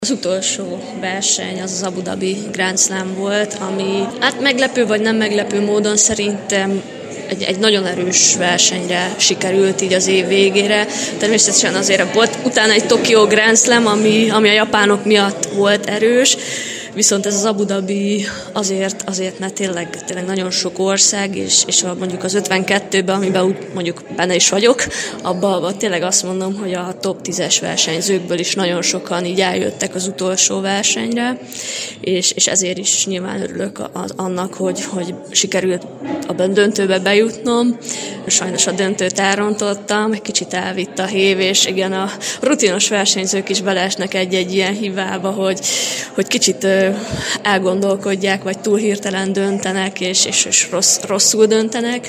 Az utolsó verseny az Abu Dhabi Grand Slam volt, ami meglepő vagy nem meglepő módon szerintem egy nagyon erős versenyre sikerült így az év végére. Természetesen azért volt utána egy Tokió Grand Slam, ami a japánok miatt volt erős, viszont ez az Abu Dhabi azért mert tényleg nagyon sok ország, és mondjuk az 52-ben, amiben mondjuk benne is vagyok, abban tényleg azt mondom, hogy a top 10-es versenyzőkből is nagyon sokan így eljöttek az utolsó versenyre, és ezért is nyilván örülök annak, hogy sikerült a döntőbe bejutnom. Sajnos a döntőt elrontottam, egy kicsit elvitt a hév, és igen, a rutinos versenyzők is beleesnek egy ilyen hibába, hogy kicsit elgondolkodják, vagy túl hirtelen döntenek, és rosszul döntenek,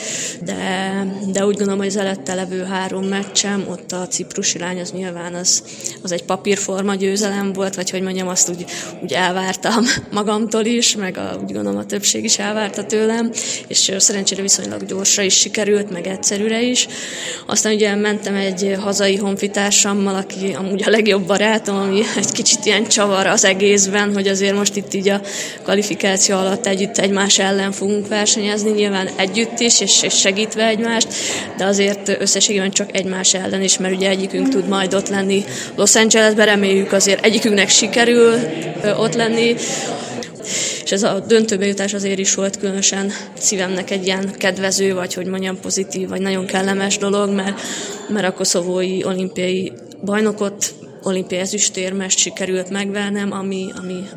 de úgy gondolom, hogy az előtte levő 3 meccsem, ott a ciprusi lány, az nyilván az egy papírforma győzelem volt, vagy hogy mondjam, azt úgy elvártam magamtól is, meg úgy gondolom a többség is elvárta tőlem, és szerencsére viszonylag gyorsra is sikerült, meg egyszerűre is. Aztán ugye mentem egy hazai honfitársammal, aki amúgy a legjobb barátom, ami egy kicsit ilyen csavar az egészben, hogy azért most itt így a kvalifikáció alatt együtt egymás ellen fogunk versenyezni, nyilván együtt is, és segítve egymást, de azért összességében csak egymás ellen is, mert ugye egyikünk tud majd ott lenni Los Angelesben, reméljük azért egyikünknek sikerül ott lenni, és ez a döntőbe jutás azért is volt különösen szívemnek egy ilyen kedvező, vagy hogy mondjam pozitív, vagy nagyon kellemes dolog, mert a koszovói olimpiai bajnokot, olimpiai ezüstérmest sikerült megvernem, ami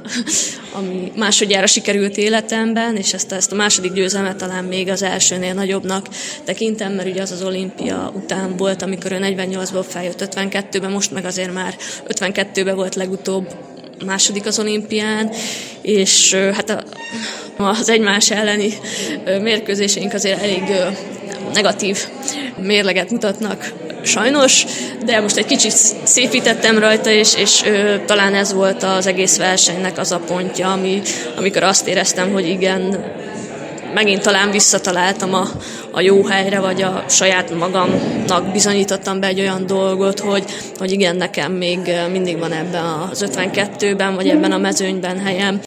másodjára sikerült életemben, és ezt a második győzelmet talán még az elsőnél nagyobbnak tekintem, mert ugye az olimpia után volt, amikor ő 48-ból feljött 52-ben, most meg azért már 52-ben volt legutóbb második az olimpián, és hát az egymás elleni mérkőzéseink azért elég negatív mérleget mutatnak sajnos, de most egy kicsit szépítettem rajta, és talán ez volt az egész versenynek az a pontja, amikor azt éreztem, hogy igen, megint talán visszataláltam a jó helyre, vagy a saját magamnak bizonyítottam be egy olyan dolgot, hogy igen, nekem még mindig van ebben az 52-ben, vagy ebben a mezőnyben helyem.